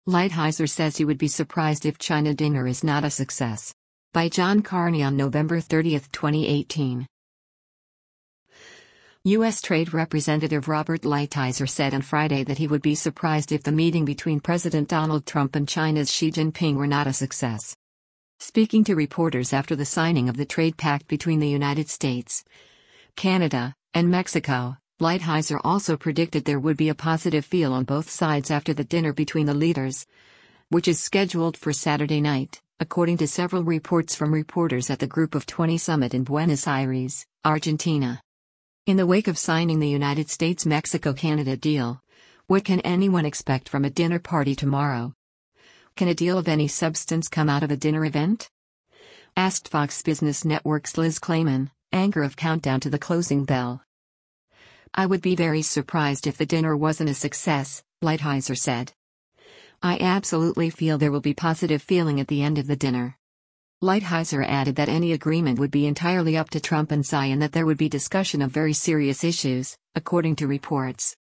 Lighthizer says he would be surprised if China dinner is not a success. By John Carney on November 30, 2018. U.S. Trade Representative Robert Lighthizer said on Friday that he would be surprised if the meeting between President Donald Trump and China's Xi Jinping were not a success. Speaking to reporters after the signing of the trade pact between the United States, Canada, and Mexico, Lighthizer also predicted there would be a positive feel on both sides after the dinner between the leaders, which is scheduled for Saturday night, according to several reports from reporters at the Group of 20 summit in Buenos Aires, Argentina. In the wake of signing the United States-Mexico-Canada deal, what can anyone expect from a dinner party tomorrow? Can a deal of any substance come out of a dinner event? Asked Fox Business Network's Liz Clayman, anchor of Countdown to the Closing Bell. I would be very surprised if the dinner wasn't a success, Lighthizer said. I absolutely feel there will be positive feeling at the end of the dinner. Lighthizer added that any agreement would be entirely up to Trump and Xi and that there would be discussion of very serious issues, according to reports.